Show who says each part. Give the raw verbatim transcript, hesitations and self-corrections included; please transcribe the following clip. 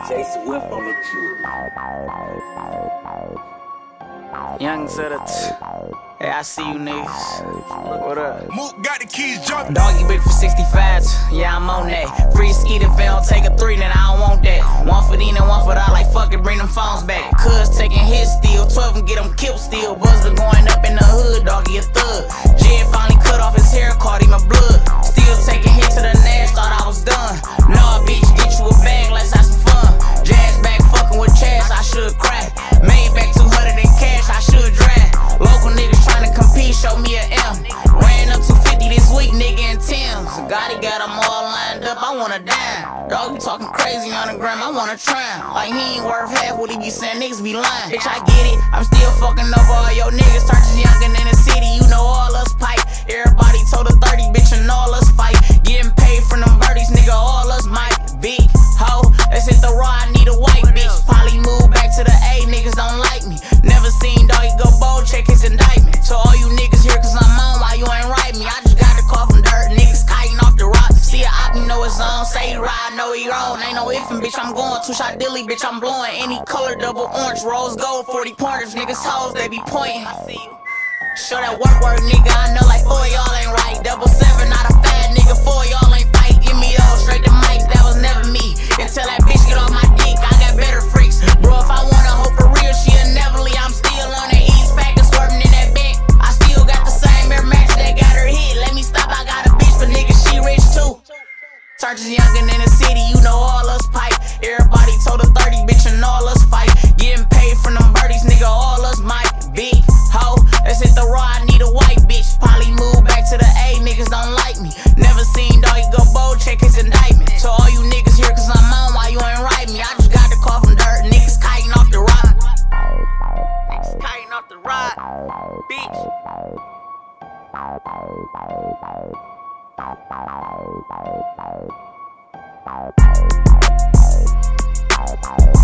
Speaker 1: J Swift on the jury.
Speaker 2: Young Zedit. Hey, I see you niggas. What up?
Speaker 3: Mook got the keys jumping.
Speaker 2: Doggy bitch for sixty-fives. Yeah, I'm on that. Free ski if they don't take a three, then I don't want that. One for Dean and one for that. Like fuck it, bring them phones back. Cuz taking hits still. twelve and get them killed still. Buzzler going up in the hood. Doggy a thug. Jed finally cut off his hair, caught him a blood. Still taking hits to the Nash, thought I was done. Nah, bitch, get you a bag, let's have some fun. Jazz back fucking with Chaz, I should crack. Made back two hundred in cash, I should drag. Local niggas tryna compete, show me a M. Ran up two fifty this week, nigga, in Tim's. Gotti got them all lined up, I wanna dime. Dog be talking crazy on the gram, I wanna try. Like he ain't worth half what he be saying, niggas be lying. Bitch, I get it, I'm still fucking up all your niggas. Turks youngin' in the city, you know all us pipe. Everybody told a thirty, bitch, and all us fight. Getting paid from them birdies, nigga, all us might. Big hoe, let's hit the raw, I need a white bitch. Probably move back to the A, niggas don't like me. Never seen Doggy go bold, check his indictment. To all you niggas here, cause I'm on, why you ain't write me? I just got the call from dirt, niggas kiting off the rocks. See a op, you know it's on, say he ride, know he wrong. Ain't no ifin', bitch, I'm going. Two shot dilly, bitch, I'm blowing. Any color, double orange, rose gold, forty pointers. Niggas hoes, they be pointing. I see you. Show that work, work, nigga, I know like four y'all ain't right. Double seven, not a fat nigga, four y'all ain't fight. Give me those straight to mics, that was never me. Until that bitch get off my dick, I got better freaks. Bro, if I wanna hope for real, she'll never leave. I'm still on the east pack and swerving in that bank. I still got the same air match that got her hit. Let me stop, I got a bitch, but nigga, she rich too. Turks youngin' in the city, you know all us pipe. Everybody told a thirty, bitch, and all us fight. Getting paid from them birdies, nigga, all us might. Big hoe, let's hit the raw, I need a white bitch. Probably move back to the A, niggas don't like me. Never seen Doggy go bold, check his indictment. To all you niggas here, cause I'm on, why you ain't write me? I just got the call from dirt, niggas kiting off the rock. Niggas kiting off the rock, bitch.